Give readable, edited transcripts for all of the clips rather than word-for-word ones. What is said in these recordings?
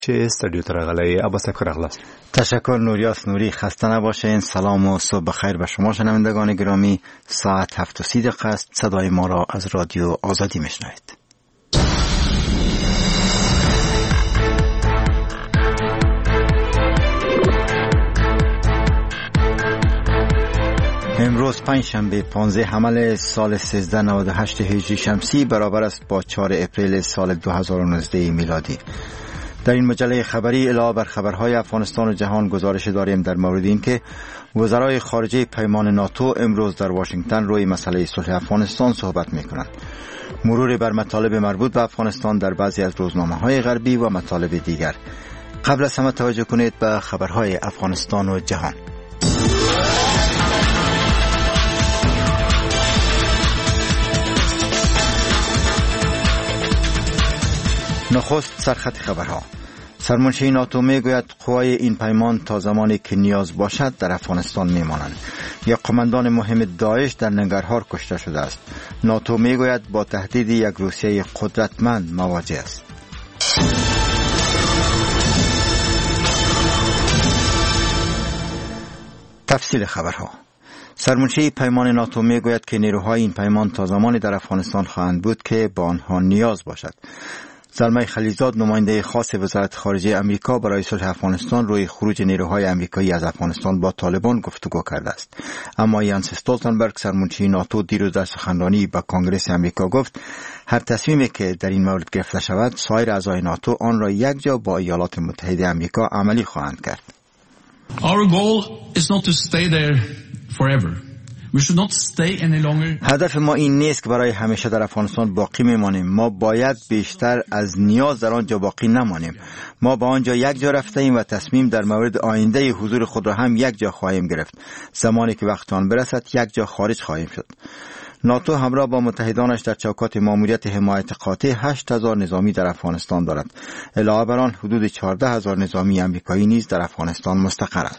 چه استودیو ترغلای عباس کرغلاس. تشکر نوریاس نوری، خسته نباشین. سلام و صبح بخیر به شما شنوندگان گرامی. ساعت 7:30 است. صدای ما را از رادیو آزادی میشنوید. امروز پنجشنبه 15 حمل سال 1398 هجری شمسی برابر است با 4 اپریل سال 2019 میلادی. در این مجله خبری علاوه بر خبرهای افغانستان و جهان گزارش داریم در مورد این که وزرای خارجه پیمان ناتو امروز در واشنگتن روی مسئله صلح افغانستان صحبت می‌کنند. مرور بر مطالب مربوط به افغانستان در بعضی از روزنامه‌های غربی و مطالب دیگر. قبل از همه توجه کنید به خبرهای افغانستان و جهان. نخست سرخط خبرها. سرمنشی ناتو میگوید قوای این پیمان تا زمانی که نیاز باشد در افغانستان میمانند. یک قماندان مهم داعش در ننگرهار کشته شده است. ناتو میگوید با تهدید یک روسیه قدرتمند مواجه است. تفصیل خبرها. سرمنشی پیمان ناتو میگوید که نیروهای این پیمان تا زمانی در افغانستان خواهند بود که با آنها نیاز باشد. زلمه خلیلزاد نماینده خاص وزارت خارجه امریکا برای صلح افغانستان روی خروج نیروهای امریکایی از افغانستان با طالبان گفتگو کرده است. اما یانس استولتنبرگ سرمنشی ناتو دیروز در سخنرانی به کنگره امریکا گفت هر تصمیمی که در این مورد گرفته شود سایر اعضای ناتو آن را یک جا با ایالات متحده امریکا عملی خواهند کرد. Our goal is not to stay there forever. We should not stay any longer. هدف ما این نیست که برای همیشه در افغانستان باقی میمانیم. ما باید بیشتر از نیاز در آنجا باقی نمانیم. ما با آنجا یک جا رفته ایم و تصمیم در مورد آینده حضور خود را هم یک جا خواهیم گرفت. زمانی که وقت آن برسد یک جا خارج خواهیم شد. ناتو همراه با متحدانش در چوکات ماموریت حمایت قاطع 8,000 نظامی در افغانستان دارد. علاوه بر آن حدود 14,000 نظامی امریکایی نیز در افغانستان مستقرند.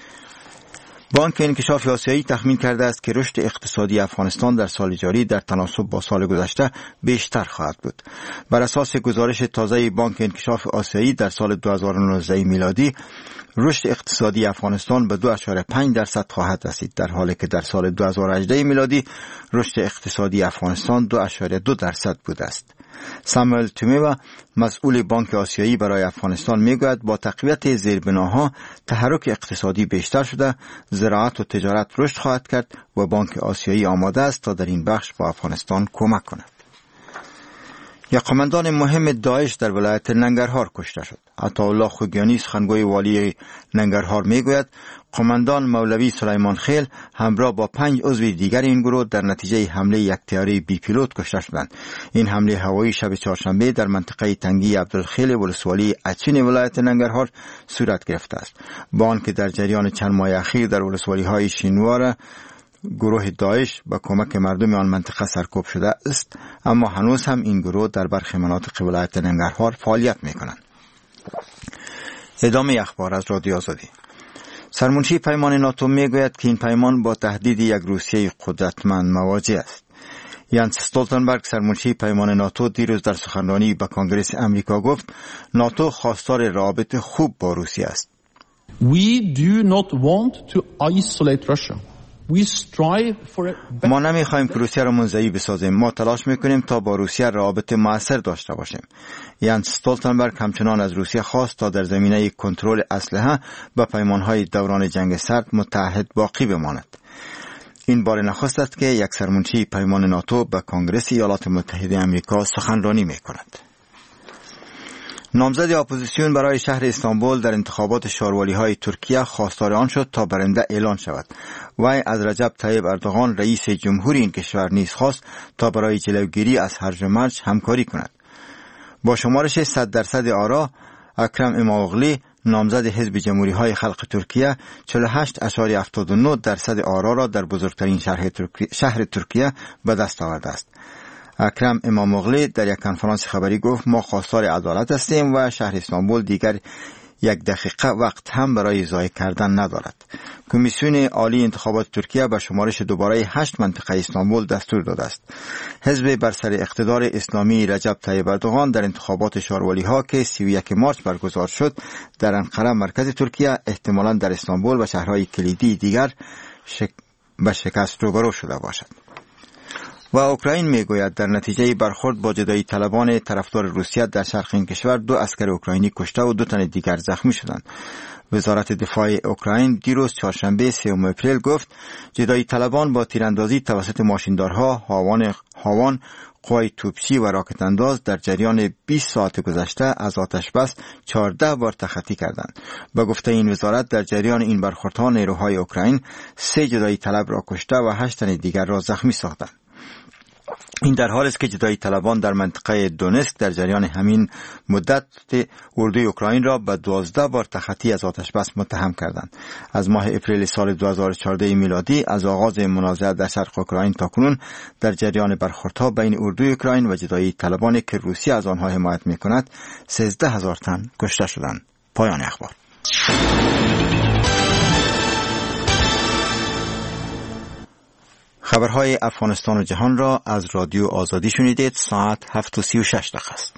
بانک انکشاف آسیایی تخمین کرده است که رشد اقتصادی افغانستان در سال جاری در تناسب با سال گذشته بیشتر خواهد بود. بر اساس گزارش تازه بانک انکشاف آسیایی در سال 2019 میلادی رشد اقتصادی افغانستان به 2.5% خواهد رسید، در حالی که در سال 2018 میلادی رشد اقتصادی افغانستان 2.2% بوده است. ساموئل تومیوا مسئول بانک آسیایی برای افغانستان میگوید با تقویت زیربناها تحرک اقتصادی بیشتر شده، زراعت و تجارت رشد خواهد کرد و بانک آسیایی آماده است تا در این بخش با افغانستان کمک کند. یک قماندان مهم داعش در ولایت ننگرهار کشته شد. عطاالله خوگیانی سخنگوی والی ننگرهار میگوید قماندان مولوی سلیمان خیل همراه با 5 عضو دیگر این گروه در نتیجه حمله یک طیاره بی پیلوت کشته شدند. این حمله هوایی شب چهارشنبه در منطقه تنگی عبدالخیل ولسوالی اچین ولایت ننگرهار صورت گرفته است. با آنکه در جریان چند ماه اخیر در ولسوالی‌های شینوار گروه داعش با کمک مردم آن منطقه سرکوب شده است، اما هنوز هم این گروه در برخی مناطق ولایت ننگرهار فعالیت می‌کنند. ادامه اخبار از رادیو آزادی. سرمنشی پیمان ناتو میگوید که این پیمان با تهدید یک روسیه قدرتمند مواجه است. یانس استولتنبرگ سرمنشی پیمان ناتو دیروز در سخنرانی به کنگره امریکا گفت ناتو خواستار رابط خوب با روسیه است. We do not want to isolate Russia. ما نمیخواهیم که روسیه را منزوی بسازیم. ما تلاش میکنیم تا با روسیه روابط مؤثر داشته باشیم. یانس استولتنبرگ همچنان از روسیه خواست تا در زمینه کنترل اسلحه به پیمانهای دوران جنگ سرد متحد باقی بماند. این بار نخست است که یک سرمنشی پیمان ناتو به کنگره ایالات متحده آمریکا سخنرانی میکند. نامزد اپوزیسیون برای شهر استانبول در انتخابات شاروالی‌های ترکیه خواستار آن شد تا برنده اعلان شود. وی از رجب طیب اردوغان رئیس جمهوری این کشور نیز خواست تا برای جلوگیری از هرج و مرج همکاری کند. با شمارش 100% آرا اکرم اماموغلی نامزد حزب جمهوری‌های خلق ترکیه 48.79% آرا را در بزرگترین شهر ترکیه به دست آورده است. اکرم اماموغلی در یک کنفرانس خبری گفت ما خواستار عدالت هستیم و شهر استانبول دیگر یک دقیقه وقت هم برای ضایع کردن ندارد. کمیسیون عالی انتخابات ترکیه به شمارش دوباره 8 منطقه استانبول دستور داده است. حزب بر سر اقتدار اسلامی رجب طیب اردوغان در انتخابات شارولی‌ها که 31 مارس برگزار شد در انقره مرکز ترکیه احتمالاً در استانبول و شهرهای کلیدی دیگر به شکست روبرو شده باشد. و اوکراین میگوید در نتیجه برخورد با جدایی طلبان طرفدار روسیه در شرق این کشور 2 اسکر اوکراینی کشته و 2 تن دیگر زخمی شدند. وزارت دفاع اوکراین دیروز چهارشنبه 3 اپریل گفت جدایی طلبان با تیراندازی توسط ماشیندارها، هاوان، قوای توپچی و راکت انداز در جریان 20 ساعت گذشته از آتش بس 14 بار تخطی کردند. به گفته این وزارت در جریان این برخوردها نیروهای اوکراین 3 جدایی طلب را کشته و 8 تن دیگر را زخمی ساختند. این در حالی است که جدایی طلبان در منطقه دونسک در جریان همین مدت اردوی اوکراین را به 12 بار تخطی از آتش بس متهم کردند. از ماه اپریل سال 2014 میلادی از آغاز منازعه در شرق اوکراین تا کنون در جریان برخوردها بین اردوی اوکراین و جدایی طلبانی که روسیه از آنها حمایت می‌کند 13,000 تن کشته شدند. پایان اخبار. خبرهای افغانستان و جهان را از رادیو آزادی شنیدید. ساعت 7:36 است.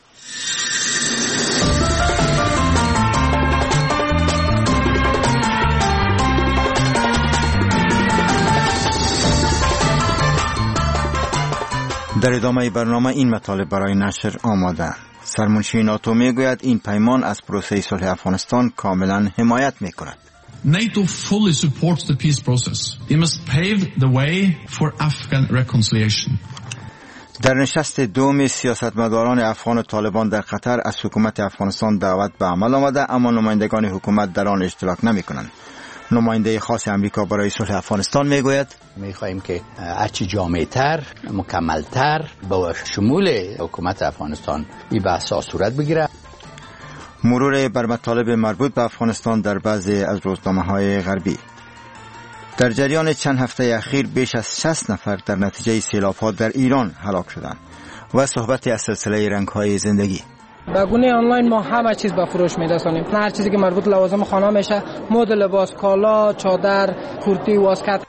در ادامه برنامه این مطالب برای نشر آماده. سرمنشی ناتو میگوید این پیمان از پروسه صلح افغانستان کاملا حمایت میکند. NATO fully supports the peace process. It must pave the way for Afghan reconciliation. در نشست دوم سیاستمداران افغان و طالبان در قطر از حکومت افغانستان دعوت به عمل آمده، اما نمایندگان حکومت در آن اشتراک نمی‌کنند. نماینده خاص امریکا برای صلح افغانستان میگوید می‌خواهیم که هرچی جامع‌تر، مکمل‌تر با شمول حکومت افغانستان این بحث صورت بگیره. مرور بر مطالب مربوط به افغانستان در بعضی از روزنامه‌های غربی. در جریان چند هفته اخیر بیش از 60 نفر در نتیجه سیلاب‌ها در ایران هلاک شدند. و صحبتی از سلسله رنگ‌های زندگی. با گونه آنلاین ما همه چیز به فروش می‌رسانیم. هر چیزی که مربوط لوازم خانه میشه، مد لباس، کالا، چادر، کورتی، واسکت.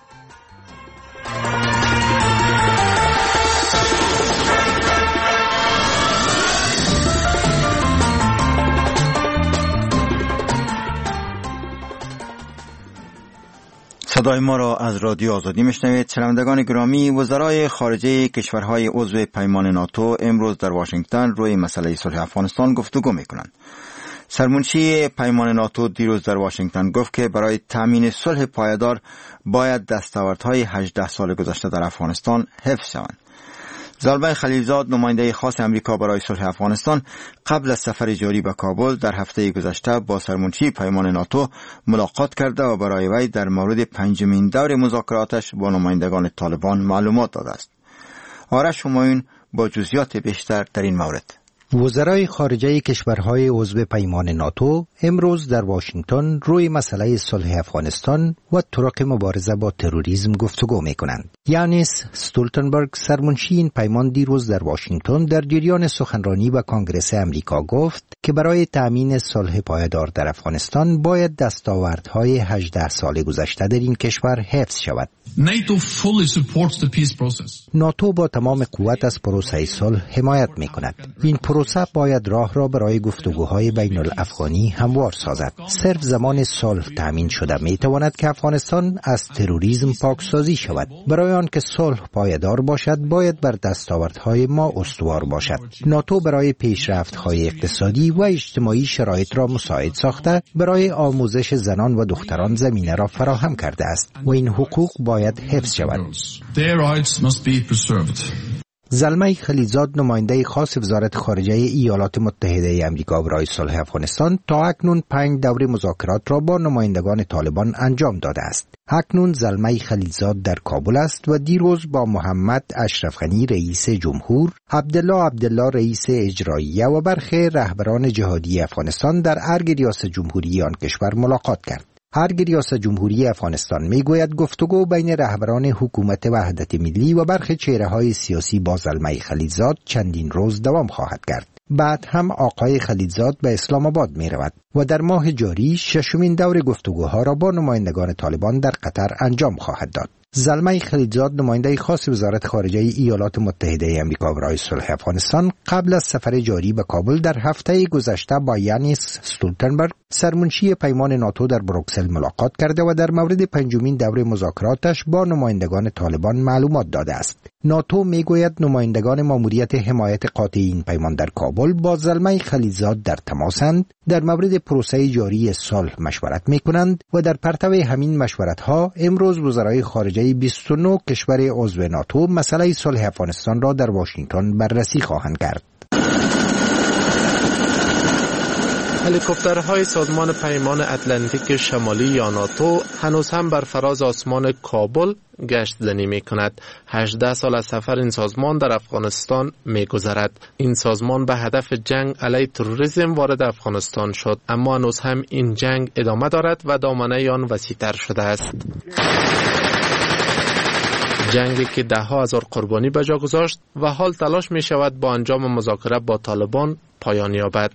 صدای ما را از رادیو آزادی میشنوید. شنوندگان گرامی، وزرای خارجه کشورهای عضو پیمان ناتو امروز در واشنگتن روی مسئله صلح افغانستان گفتگو میکنند. سرمنشی پیمان ناتو دیروز در واشنگتن گفت که برای تامین صلح پایدار باید دستاوردهای 18 سال گذشته در افغانستان حفظ شوند. زلمه خلیلزاد، نماینده خاص امریکا برای صلح افغانستان، قبل از سفر جاری به کابل در هفته گذشته با سرمنشی پیمان ناتو ملاقات کرده و برای وی در مورد 5مین دور مذاکراتش با نمایندگان طالبان معلومات داده است. آرش همایون با جزئیات بیشتر در این مورد. وزرای خارجه کشورهای عضو پیمان ناتو امروز در واشنگتن روی مسئله صلح افغانستان و طرق مبارزه با تروریسم گفتگو می‌کنند. یانس استولتنبرگ، سرمنشی این پیمان، دیروز در واشنگتن در جریان سخنرانی به کنگره امریکا گفت که برای تأمین صلح پایدار در افغانستان باید دستاوردهای 18 سال گذشته در این کشور حفظ شود. ناتو با تمام قوت از پروسه صلح حمایت می‌کند. این پروسه باید راه را برای گفتگوهای بین الافغانی هموار سازد. صرف زمان صلح تامین شده میتواند که افغانستان از تروریسم پاکسازی شود. برای آن که صلح پایدار باشد باید بر دستاوردهای ما استوار باشد. ناتو برای پیشرفت‌های اقتصادی و اجتماعی شرایط را مساعد ساخته برای آموزش زنان و دختران زمینه را فراهم کرده است و این حقوق باید حفظ شود. زلمه خلیلزاد، نماینده خاص وزارت خارجه ایالات متحده آمریکا برای صلح افغانستان، تا اکنون 5 دوره مذاکرات را با نمایندگان طالبان انجام داده است. اکنون زلمه خلیلزاد در کابل است و دیروز با محمد اشرف غنی رئیس جمهور، عبدالله رئیس اجراییه و برخی رهبران جهادی افغانستان در ارگ ریاست جمهوری آن کشور ملاقات کرد. ارگ ریاست جمهوری افغانستان میگوید گفتگو بین رهبران حکومت وحدت ملی و برخی چهره‌های سیاسی با زلمه خلیلزاد چندین روز دوام خواهد کرد. بعد هم آقای خلیلزاد به اسلام آباد می رود و در ماه جاری ششمین دور گفتگوها را با نمایندگان طالبان در قطر انجام خواهد داد. زلمه خلیلزاد نماینده خاص وزارت خارجه ایالات متحده آمریکا برای صلح افغانستان قبل از سفر جاری به کابل در هفته گذشته با یانس استولتنبرگ سرمنشی پیمان ناتو در بروکسل ملاقات کرده و در مورد پنجمین دور مذاکراتش با نمایندگان طالبان معلومات داده است. ناتو میگوید نمایندگان ماموریت حمایت قاطع این پیمان در کابل با زلمه خلیلزاد در تماسند، در مورد پروسه جاری صلح مشورت میکنند و در پرتو همین مشورت‌ها امروز وزرای خارجه 29 کشور عضو ناتو مسئله صلح افغانستان را در واشنگتن بررسی خواهند کرد. هلیکوپترهای سازمان پیمان اتلانتیک شمالی یا ناتو هنوز هم بر فراز آسمان کابل گشت زنی می کند. 18 سال از سفر این سازمان در افغانستان می گذرد. این سازمان به هدف جنگ علیه تروریسم وارد افغانستان شد، اما هنوز هم این جنگ ادامه دارد و دامنه آن وسیع‌تر شده است. جنگی که ده ها هزار قربانی به جا گذاشت و حال تلاش می شود با انجام مذاکره با طالبان پایان یابد.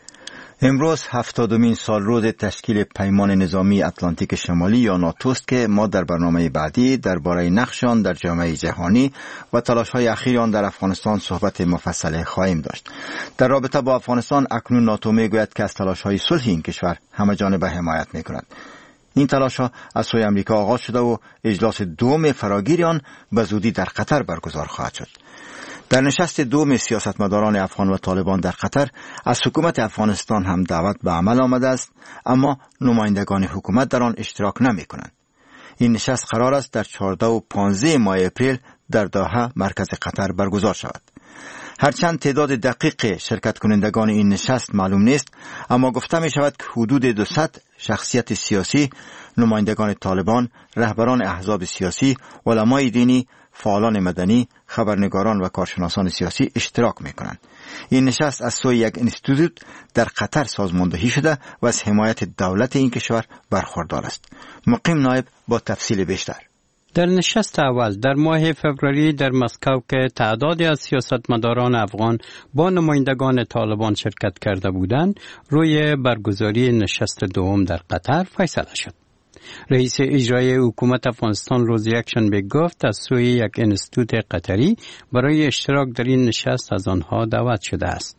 امروز 70مین سال روز تشکیل پیمان نظامی اتلانتیک شمالی یا ناتو است که ما در برنامه بعدی درباره نقش آن در جامعه جهانی و تلاش‌های اخیر آن در افغانستان صحبت مفصل خواهیم داشت. در رابطه با افغانستان اکنون ناتو میگوید که از تلاش‌های صلح این کشور همه‌جانبه حمایت می‌کند. این تلاش‌ها از سوی آمریکا آغاز شده و اجلاس دوم فراگیر آن به زودی در قطر برگزار خواهد شد. در نشست دوم سیاستمداران افغان و طالبان در قطر از حکومت افغانستان هم دعوت به عمل آمده است، اما نمایندگان حکومت در آن اشتراک نمی کنند. این نشست قرار است در 14 و 15 ماه اپریل در دوحه مرکز قطر برگزار شود. هرچند تعداد دقیق شرکت کنندگان این نشست معلوم نیست، اما گفته می شود که حدود 200 شخصیت سیاسی، نمایندگان طالبان، رهبران احزاب سیاسی، علمای دینی، فعالان مدنی، خبرنگاران و کارشناسان سیاسی اشتراک می‌کنند. این نشست از سوی یک انستیتوت در قطر سازماندهی شده و از حمایت دولت این کشور برخوردار است. مقیم نایب با تفصیل بیشتر. در نشست اول در ماه فوریه در مسکو که تعدادی از سیاستمداران افغان با نمایندگان طالبان شرکت کرده بودند، روی برگزاری نشست دوم در قطر فیصله شد. رئیس اجرایی حکومت افغانستان روز یکشنبه گفت از سوی یک انستیتوت قطری برای اشتراک در این نشست از آنها دعوت شده است.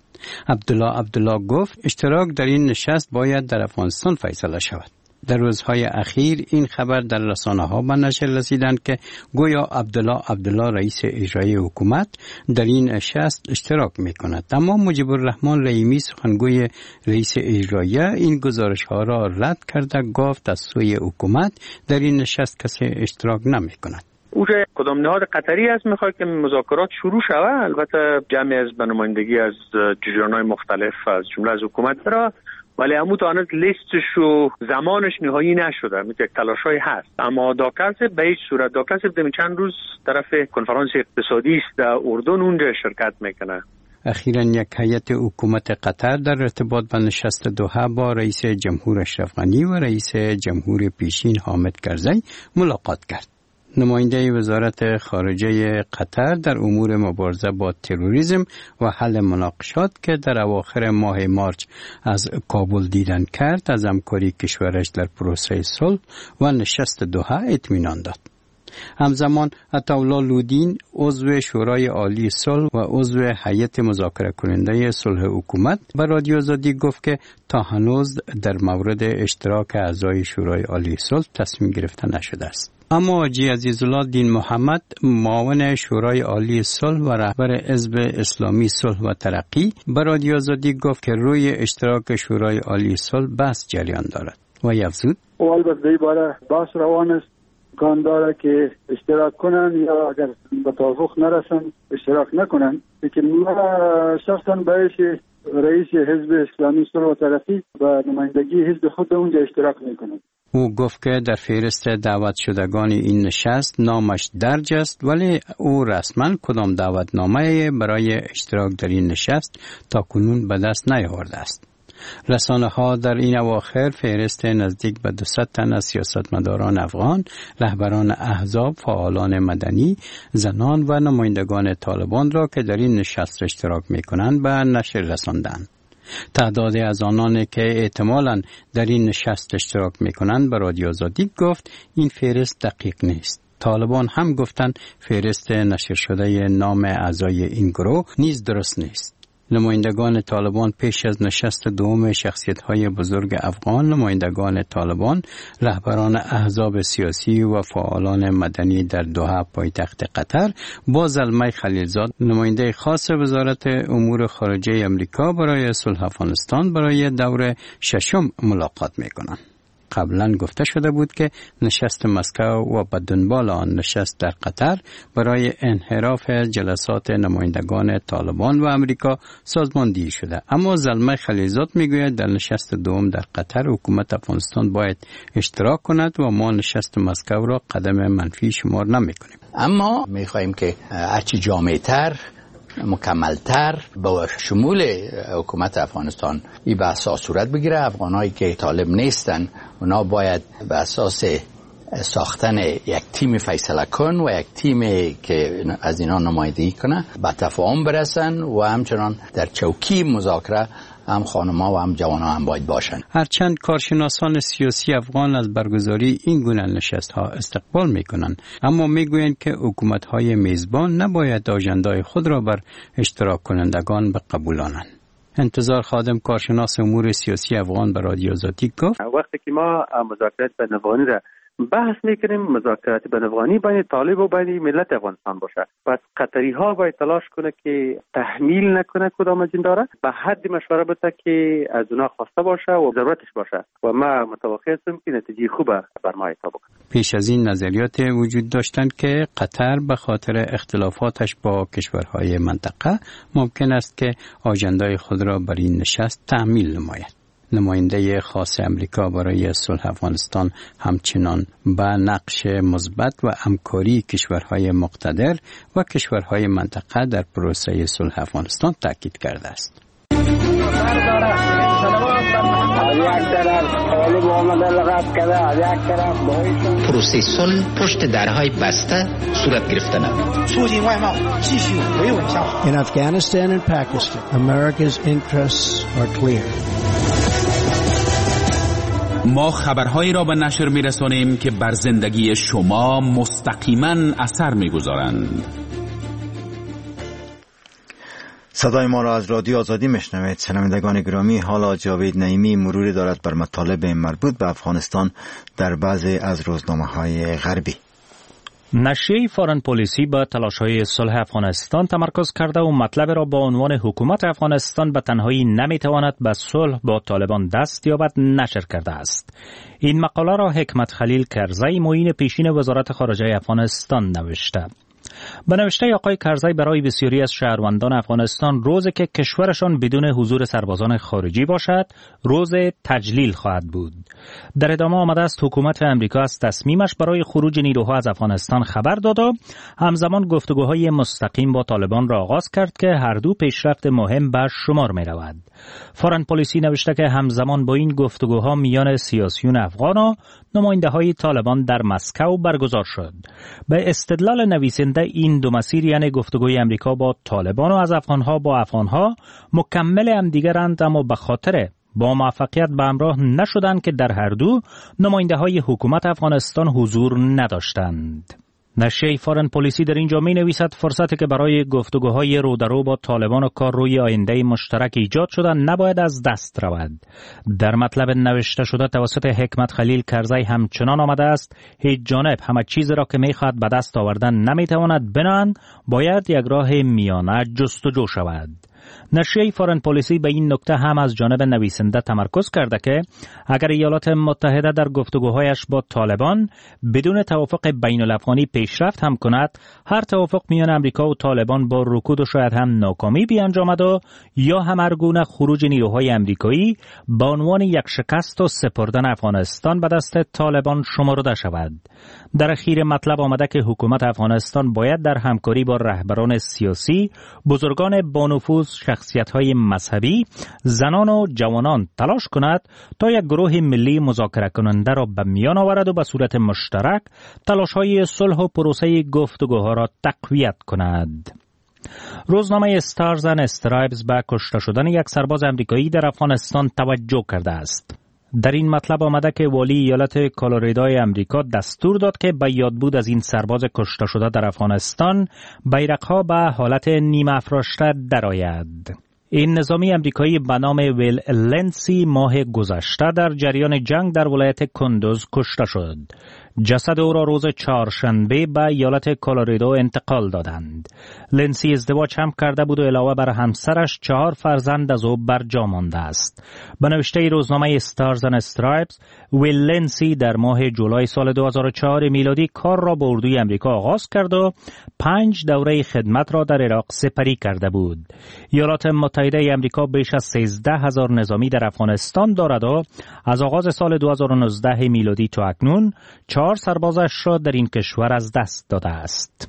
عبدالله گفت اشتراک در این نشست باید در افغانستان فیصله شود. در روزهای اخیر این خبر در رسانه‌ها به نشر رسیدند که گویا عبدالله رئیس اجرایی حکومت در این نشست اشتراک می‌کند، اما مجیب الرحمن رحیمی سخنگوی رئیس اجرایی این گزارش‌ها را رد کرده گفت از سوی حکومت در این نشست کسی اشتراک نمی‌کند. او کدام نهاد قطری است میخواد که مذاکرات شروع شود. البته جمعی از نمایندگی از جریان‌های مختلف از جمله از حکومت را، ولی همون تا هنوز لیستش و زمانش نهایی نشده. یک تلاشای هست، اما داکس به هیچ صورت داکس چند روز طرف کنفرانس اقتصادی است در اردن اونجا شرکت میکنه. اخیراً یک هیئت حکومت قطر در ارتباط با نشست دوحه با رئیس جمهور اشرف غنی و رئیس جمهور پیشین حامد کرزی ملاقات کرد. نماینده وزارت خارجه قطر در امور مبارزه با تروریسم و حل مناقشات که در اواخر ماه مارچ از کابل دیدن کرد، از همکاری کشورش در پروسه صلح و نشست دوحه اطمینان داد. همزمان عطاالله لودین عضو شورای عالی صلح و عضو هیئت مذاکره کننده صلح حکومت به رادیو آزادی گفت که تا هنوز در مورد اشتراک اعضای شورای عالی صلح تصمیم گرفته نشده است. اما حاجی عزیزالله دین محمد معاون شورای عالی صلح و رهبر حزب اسلامی صلح و ترقی به رادیو آزادی گفت که روی اشتراک شورای عالی صلح بحث جریان دارد و افزود البته این باره بحث روان است، امکان داره که اشتراک کنن یا اگر به توافق نرسن اشتراک نکنن. لیکن ما شخصا باید رئیس حزب اسلامی صلح و ترقی و نمایندگی حزب خود اونجا اشتراک میکنن. او گفت که در فهرست دعوت شدگان این نشست نامش درج است، ولی او رسما کدام دعوتنامه برای اشتراک در این نشست تا کنون به دست نیاورده است. رسانه ها در این اواخر فهرست نزدیک به 200 تن از سیاستمداران افغان، رهبران احزاب، فعالان مدنی، زنان و نمایندگان طالبان را که در این نشست اشتراک می‌کنند به نشر رساندند. تعداد از آنانی که احتمالاً در این نشست اشتراک می‌کنند به رادیو آزادی گفت این فهرست دقیق نیست. طالبان هم گفتند فهرست نشر شده نام اعضای این گروه نیز درست نیست. نمایندگان طالبان پیش از نشست دوم شخصیت‌های بزرگ افغان، نمایندگان طالبان، رهبران احزاب سیاسی و فعالان مدنی در دوحه پایتخت قطر با زلمه خلیلزاد، نماینده خاص وزارت امور خارجه آمریکا برای صلح افغانستان برای دور ششم ملاقات می‌کنند. قبلا گفته شده بود که نشست مسکو و به دنبال آن نشست در قطر برای انحراف جلسات نمایندگان طالبان و امریکا سازماندهی شده، اما زلمه خلیلزاد میگوید در نشست دوم در قطر حکومت افغانستان باید اشتراک کند و ما نشست مسکو را قدم منفی شمار نمیکنیم. اما میخواهیم که هرچی جامع‌تر، مکملتر با شمول حکومت افغانستان این بحث صورت بگیره. افغانایی که طالب نیستن اونا باید به اساس ساختن یک تیم فیصله کن و یک تیم که از اینا نمایندگی کنه به تفاهم برسن و همچنان در چوکی مذاکره هم خانم‌ها و هم جوان‌ها هم باید باشن. هرچند کارشناسان سیاسی افغان از برگزاری این گونه نشست‌ها استقبال می‌کنند، اما می‌گویند که حکومت‌های میزبان نباید آژنده‌های خود را بر اشتراک کنندگان بقبولانند. انتظار خادم کارشناس امور سیاسی افغان به رادیو آزادی گفت وقتی که ما مذاکرات بین‌افغانی را بحث میکنیم، مذاکرات بین‌افغانی بین طالب و بین ملت افغانستان باشه. پس قطری ها باید تلاش کنه که تحمیل نکنه کدام از این داره، به حد مشوره بده که از اونا خواسته باشه و ضرورتش باشه و ما متوقع هستیم که نتیجه خوبه بر ما اعطا بکنه. پیش از این نظریات وجود داشتند که قطر به خاطر اختلافاتش با کشورهای منطقه ممکن است که آژنده‌های خود را بر این نشست تحمیل نماید. نماینده خاص امریکا برای صلح افغانستان همچنان به نقش مثبت و همکاری کشورهای مقتدر و کشورهای منطقه در پروسه صلح افغانستان تاکید کرده است. پروسه صلح پشت درهای بسته صورت گرفته نبود. In Afghanistan and Pakistan, America's interests are clear. ما خبرهایی را به نشر می‌رسانیم که بر زندگی شما مستقیما اثر می‌گذارند. صدای ما را از رادیو آزادی میشنوید. شنوندگان گرامی، حالا جاوید نعیمی مروری دارد بر مطالب مربوط به افغانستان در بعضی از روزنامه‌های غربی. نشریه فارن پلیسی به تلاش‌های صلح افغانستان تمرکز کرده و مطلب را با عنوان حکومت افغانستان به تنهایی نمیتواند به صلح با طالبان دست یابد نشر کرده است. این مقاله را حکمت خلیل کرزی معین پیشین وزارت خارجه افغانستان نوشته. به نوشته آقای کرزی برای بسیاری از شهروندان افغانستان روزی که کشورشان بدون حضور سربازان خارجی باشد روز تجلیل خواهد بود. در ادامه آمده است حکومت امریکا از تصمیمش برای خروج نیروها از افغانستان خبر داد و همزمان گفتگوهای مستقیم با طالبان را آغاز کرد که هر دو پیشرفت مهم به شمار می رود. فارن پلیسی نوشته که همزمان با این گفتگوها میان سیاسیون افغان و نماینده های طالبان در مسکو برگزار شد. به استدلال نویسنده این دو مسیر یعنی گفتگوی امریکا با طالبان و از افغانها با افغانها مکمل همدیگرند، اما به خاطر با موفقیت به همراه نشدند که در هر دو نماینده های حکومت افغانستان حضور نداشتند. نشریه فارن پلیسی در اینجا می نویسد فرصتی که برای گفتگوهای رو در رو با طالبان و کار روی آینده مشترک ایجاد شده نباید از دست رود. در مطلب نوشته شده توسط حکمت خلیل کرزی همچنان آمده است هیچ جانب همه چیز را که می خواهد به دست آوردن نمی تواند بنهند، باید یک راه میانه جستجو شود. نشریه فارن پلیسی به این نکته هم از جانب نویسنده تمرکز کرده که اگر ایالات متحده در گفتگوهایش با طالبان بدون توافق بین الافغانی پیشرفت هم کند، هر توافق میان امریکا و طالبان با رکود و شاید هم ناکامی بیانجامد و یا هم هر گونه خروج نیروهای امریکایی به عنوان یک شکست و سپردن افغانستان به دست طالبان شمرده شود. در اخیر مطلب آمده که حکومت افغانستان باید در همکاری با رهبران سیاسی، بزرگان با نفوذ، شخصیت‌های مذهبی، زنان و جوانان تلاش کند تا یک گروه ملی مذاکره کننده را به میان آورد و به صورت مشترک تلاش‌های صلح و پروسه گفتگوها را تقویت کند. روزنامه استارز اند استرایپز به کشته شدن یک سرباز امریکایی در افغانستان توجه کرده است. در این مطلب آمده که والی ایالت کالوریدای امریکا دستور داد که به یادبود از این سرباز کشته شده در افغانستان بیرق‌ها به حالت نیمه افراشته درآید. این نظامی امریکایی به نام ویل لنسی ماه گذشته در جریان جنگ در ولایت کندوز کشته شد. جسد او را روز چهارشنبه به ایالت کالوریدو انتقال دادند. لنسی ازدواج هم کرده بود و علاوه بر همسرش 4 فرزند از او برجا مانده است. به نوشته روزنامه استارز اند استرایپز، ویل لنسی در ماه جولای سال 2004 میلادی کار را به اردوی امریکا آغاز کرد و 5 دوره خدمت را در عراق سپری کرده بود. ایالات متحده امریکا بیش از 13,000 نظامی در افغانستان دارد و از آغاز سال 2019 میلادی تا اکنون 4 سربازش را در این کشور از دست داده است.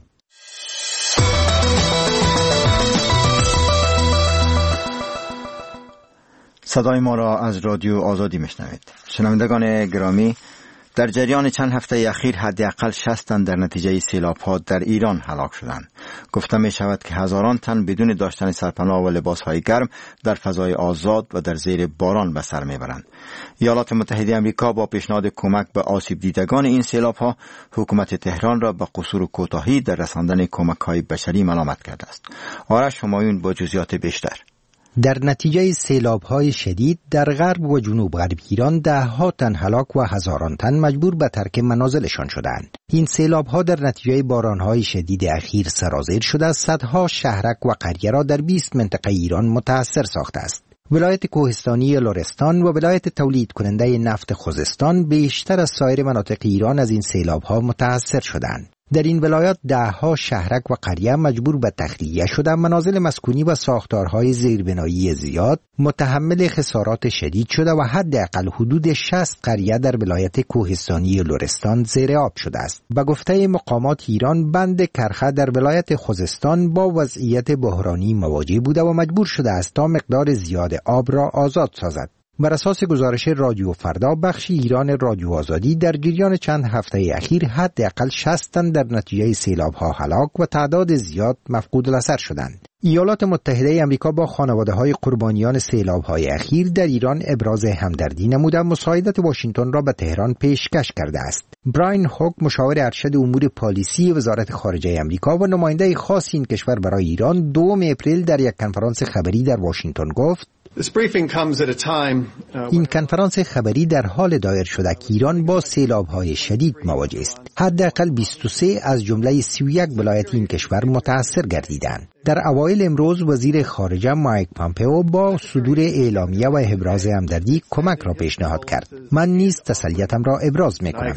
صدای ما را از رادیو آزادی میشنوید. شنوندگان گرامی، در جریان چند هفته اخیر حداقل 60 تن در نتیجه سیلاب‌ها در ایران هلاک شدند. گفته می شود که هزاران تن بدون داشتن سرپناه و لباس‌های گرم در فضای آزاد و در زیر باران به سر میبرند. ایالات متحده آمریکا با پیشنهاد کمک به آسیب دیدگان این سیلاب‌ها حکومت تهران را به قصور و کوتاهی در رساندن کمک‌های بشری ملامت کرده است. آرش همایون با جزئیات بیشتر. در نتیجه سیلاب‌های شدید در غرب و جنوب غرب ایران 10 تن هلاک و هزاران تن مجبور به ترک منازلشان شدند. این سیلاب‌ها در نتیجه باران‌های شدید اخیر سرازیر شده صدها شهرک و قریه را در 20 منطقه ایران متاثر ساخته است. ولایت کوهستانی لرستان و ولایت تولید کننده نفت خوزستان بیشتر از سایر مناطق ایران از این سیلاب‌ها متاثر شدند. در این ولایات 10 شهرک و قریه مجبور به تخلیه شدند. منازل مسکونی و ساختارهای زیربنایی زیاد متحمل خسارات شدید شده و حداقل حدود 60 قریه در ولایت کوهستانی لرستان زیر آب شده است. به گفته مقامات ایران، بند کرخه در ولایت خوزستان با وضعیت بحرانی مواجه بوده و مجبور شده است تا مقدار زیاد آب را آزاد سازد. بر اساس گزارش رادیو فردا، بخش ایران رادیو آزادی در جریان چند هفته اخیر حداقل 60 تن در نتیجه سیلاب‌ها هلاک و تعداد زیاد مفقود الاثر شدند. ایالات متحده آمریکا با خانواده‌های قربانیان سیلاب‌های اخیر در ایران ابراز همدردی نموده مساعدت واشنگتن را به تهران پیشکش کرده است. براین هوک، مشاور ارشد امور پالیسی وزارت خارجه آمریکا و نماینده خاص این کشور برای ایران، 2 اپریل در یک کنفرانس خبری در واشنگتن گفت: این کنفرانس خبری در حال دایر شده که ایران با سیلاب‌های شدید مواجه است. حداقل 23 از جمله 31 ولایت این کشور متاثر گردیدند. در اوایل امروز وزیر خارجه مایک پامپئو با صدور اعلامیه و ابراز همدردی کمک را پیشنهاد کرد. من نیز تسلیتم را ابراز می‌کنم.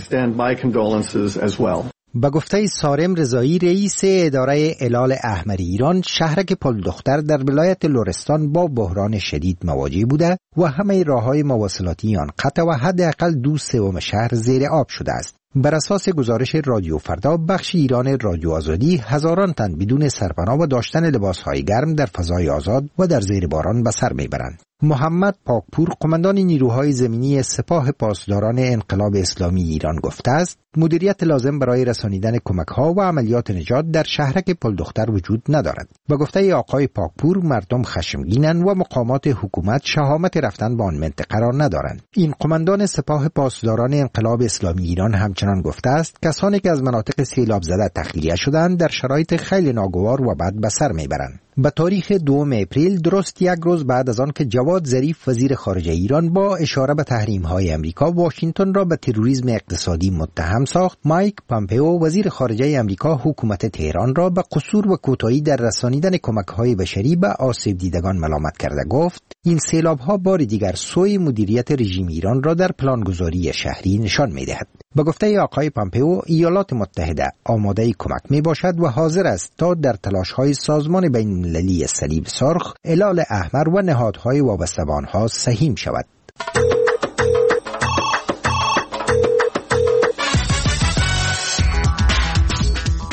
به گفته سارم رضایی، رئیس اداره هلال احمر ایران، شهرک پلدختر در ولایت لرستان با بحران شدید مواجه بوده و همه راه‌های مواصلاتی آن قطع و حداقل 2/3 شهر زیر آب شده است. بر اساس گزارش رادیو فردا، بخش ایران رادیو آزادی هزاران تن بدون سرپناه و داشتن لباس‌های گرم در فضای آزاد و در زیر باران به سر میبرند. محمد پاکپور، قماندان نیروهای زمینی سپاه پاسداران انقلاب اسلامی ایران، گفته است مدیریت لازم برای رسانیدن کمک‌ها و عملیات نجات در شهرک پلدختر وجود ندارد. به گفته آقای پاکپور، مردم خشمگینند و مقامات حکومت شهامت رفتن به آن منطقه را ندارند. این قماندان سپاه پاسداران انقلاب اسلامی ایران همچنان گفته است کسانی که از مناطق سیلاب زده تخلیه شدند در شرایط خیلی ناگوار و بد به سر میبرند. به تاریخ 2 اپریل، درست یک روز بعد از آن که جواد ظریف وزیر خارجه ایران با اشاره به تحریم‌های آمریکا واشنگتن را به تروریسم اقتصادی متهم ساخت، مایک پامپئو وزیر خارجه آمریکا حکومت تهران را به قصور و کوتاهی در رسانیدن کمک‌های بشری به آسیب دیدگان ملامت کرده گفت این سیلاب‌ها بار دیگر سوی مدیریت رژیم ایران را در پلانگذاری شهری نشان می‌دهد. به گفته آقای پامپئو، ایالات متحده آماده کمک میباشد و حاضر است تا در تلاش‌های سازمان بین‌المللی صلیب سرخ، هلال احمر و نهادهای وابسته به آنها سهیم شود.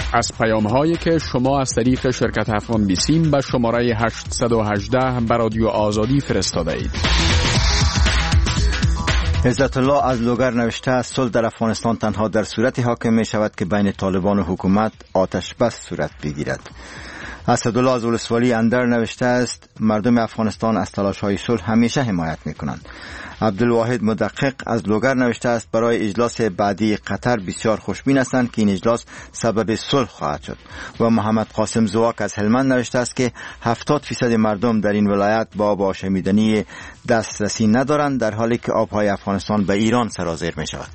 از پیام‌هایی که شما از طریق شرکت افغان بیسیم به شماره 818 به رادیو آزادی فرستاده اید. عزت الله از لوگر نوشته است صلح در افغانستان تنها در صورتی حاکم می شود که بین طالبان و حکومت آتش بس صورت بگیرد. اسدالله از ولسوالی اندر نوشته است مردم افغانستان از تلاش‌های صلح همیشه حمایت می‌کنند. عبدالواحد مدقق از لوگر نوشته است برای اجلاس بعدی قطر بسیار خوشبین هستند که این اجلاس سبب صلح خواهد شد. و محمد قاسم زواک از هلمند نوشته است که 70% مردم در این ولایت با آب آشامیدنی دسترسی ندارند، در حالی که آبهای افغانستان به ایران سرازیر می‌شود.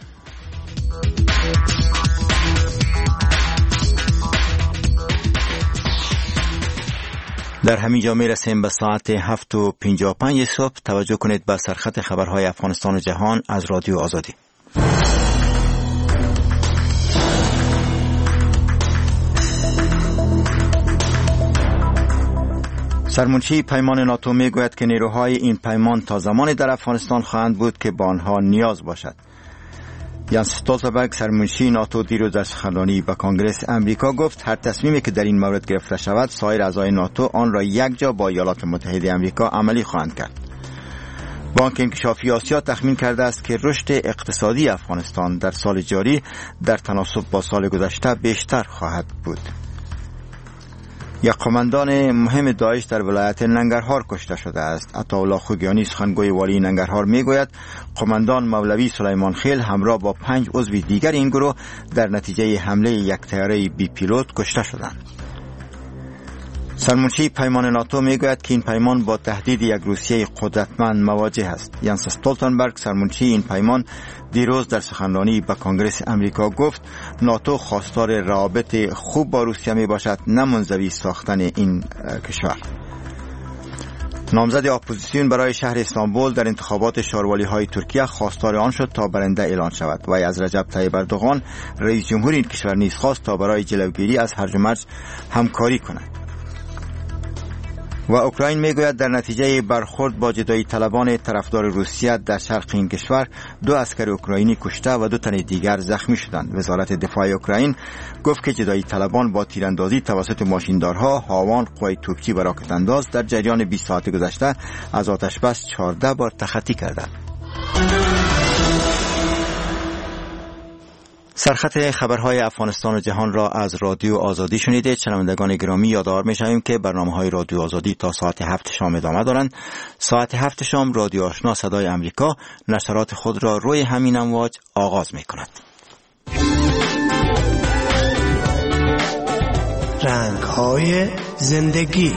در همین جا میرسیم به ساعت 7:55 صبح. توجه کنید به سرخط خبرهای افغانستان و جهان از رادیو آزادی. سرمنشی پیمان ناتو میگوید که نیروهای این پیمان تا زمانی در افغانستان خواهند بود که به آنها نیاز باشد. یانس استولتنبرگ سرمنشی ناتو دیروز در سخنرانی به کنگره امریکا گفت هر تصمیمی که در این مورد گرفته شود سایر اعضای ناتو آن را یک جا با ایالات متحده امریکا عملی خواهند کرد. بانک انکشافی آسیا تخمین کرده است که رشد اقتصادی افغانستان در سال جاری در تناسب با سال گذشته بیشتر خواهد بود. یک قماندان مهم داعش در ولایت ننگرهار کشته شده است. عطاالله خوگیانی سخنگوی والی ننگرهار میگوید قماندان مولوی سلیمان خیل همراه با 5 عضو دیگر این گروه در نتیجه حمله یک طیاره بی پیلوت کشته شدند. سرمنشی پیمان ناتو میگوید که این پیمان با تهدید یک روسیه قدرتمند مواجه است. یانس استولتنبرگ سرمنشی این پیمان دیروز در سخنرانی به کنگره امریکا گفت ناتو خواستار روابط خوب با روسیه می باشد، نه منزوی ساختن این کشور. نامزد اپوزیسیون برای شهر استانبول در انتخابات شاروالی های ترکیه خواستار آن شد تا برنده اعلان شود. و از رجب طیب اردوغان رئیس جمهور این کشور نیز خواست تا برای جلوگیری از هرج و مرج همکاری کند. و اوکراین میگوید در نتیجه برخورد با جدایی طلبان طرفدار روسیه در شرق این کشور 2 عسکر اوکراینی کشته و 2 تن دیگر زخمی شدند. وزارت دفاع اوکراین گفت که جدایی طلبان با تیراندازی توسط ماشیندارها، هاوان، قوای توپچی و راکت انداز در جریان 20 ساعت گذشته از آتش بس 14 بار تخطی کردند. سرخط خبرهای افغانستان و جهان را از رادیو آزادی شنیدید. شنوندگان گرامی یادآور می‌شویم که برنامه‌های رادیو آزادی تا ساعت 7 شام ادامه دارند. ساعت 7 شام رادیو آشنا صدای امریکا نشرات خود را روی همین امواج آغاز می‌کند. رنگ‌های زندگی.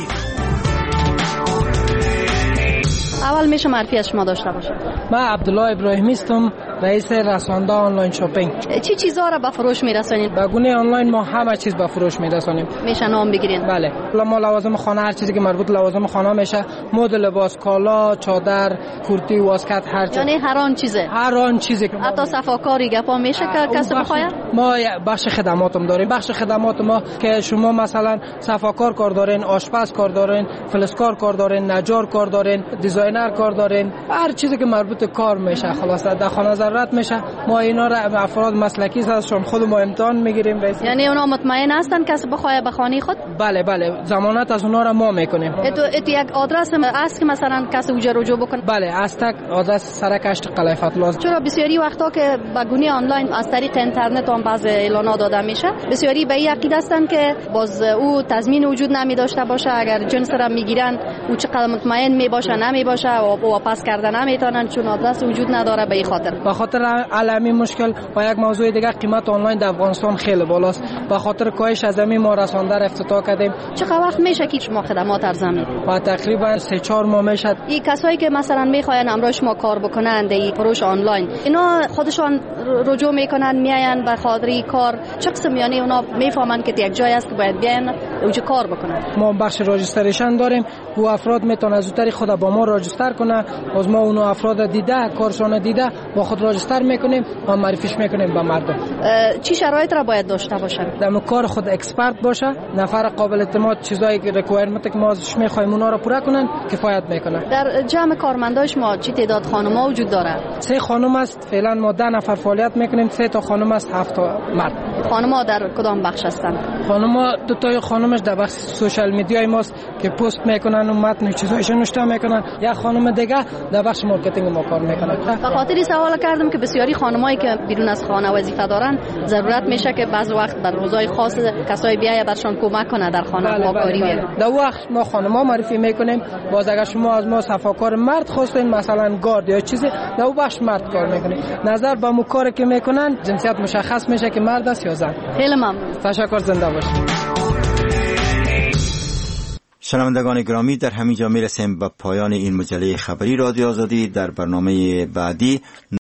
اول میشه معرفی از شما داشته باشم. من عبدالله ابراهیمی هستم، رئیس رسانده آنلاین شاپینگ. چی چیزا را به فروش میرسانید؟ به گونه آنلاین ما همه چیز به فروش میرسانیم. میشه نام بگیرین؟ بله. ما لوازم خانه، هر چیزی که مربوط لوازم خانه میشه، مد لباس، کالا، چادر، کورتی، واسکت، هر چیز. یعنی هر آن چیزه. هر آن چیزی که حتی صفاکاری گپا میشه که کسی بخواد. ما بخش خدماتم داریم. بخش خدمات ما که شما مثلا صفاکار کار دارین، آشپز کار دارین، فلزکار کار دارین، نجار کار دارین، دیزاینر کار دارین، هر چیزی که مربوط کار میشه خلاص در خانه ضرورت میشه، ما اینا را افراد مسلکی هستن خود ما امتحان میگیریم. یعنی اونا مطمئن هستن کسی بخواد به خانه خود؟ بله بله، ضمانت از اونا را ما میکنیم. ات یک آدرس است که مثلا کسی اونجا رجوع بکنه؟ بله، استک آدرس سرک اشت قلعه فتلاز. چرا بسیاری وقتا که به گونه آنلاین از طریق اینترنت هم بعض اعلانات داده میشه، بسیاری به این عقیده هستن که باز او تضمین وجود نمی داشته باشه، اگر جنس را میگیرن او چقدر مطمئن می باشه نمی باشه و واپس کردن نمیتونن چون آدرس وجود نداره. به خاطر علمی مشکل و یک موضوع دیگه قیمت آنلاین در افغانستان خیلی بالاست. به خاطر کاهش از همین ما رسانده را افتتاح کردیم. چقدر وقت میشه که شما خدمات ارزان میدید؟ و تقریبا 3-4 ماه میشه. این کسایی که مثلا میخواین امروز شما کار بکنن در فروش آنلاین، اینا خودشان رجوع میکنن میاین به خاطر کار چه قسم، یعنی اونا میفهمن که یک جای است که باید بیاین اونجا کار بکنن؟ ما بخش راجستریشن داریم و افراد میتونن از طریق خود با ما راجستر کنه، از ما اون افراد دیده کارشان دیده با خود راجستر میکنیم و معرفیش میکنیم به مردم. چی شرایط را باید داشته باشن؟ در کار خود اکسپرت باشه، نفر قابل اعتماد، چیزایی که ریکوایرمنت که ما ازش میخوایم اونا رو پورا کنن کفایت میکنه. در جمع کارمندای شما چی تعداد خانم‌ها وجود داره؟ 3 خانم است. فعلا ما 10 نفر فعالیت میکنیم. 3 تا خانم است، 7 تا مرد. خانم‌ها در کدام بخش هستند؟ خانم‌ها 2 تا خانمش در بخش سوشال میدیای ماست که پست میکنن و متن چیزایش نوشته میکنن. یک خانم دیگه در بخش مارکتینگ ما کار میکنه. به خاطر سوال کردم که بسیاری خانمایی که بیرون از خانه وظیفه دارن ضرورت میشه که بعض وقت در روزهای خاص کسای بیای برشان کمک کنه در خانه کاری میره. در وقت ما خانم‌ها معرفی میکنیم. باز اگر شما از ما صفاکار مرد خواستین مثلا گارد یا چیزی در بخش مرد کار میکنیم. نظر به مو کاری که میکنن جنسیت مشخص میشه که مرد است یا زن. خیلی ممنون. تشکر. زنده باشید. شنوندگان گرامی، در همین جا میرسیم به پایان این مجله خبری رادیو آزادی. در برنامه بعدی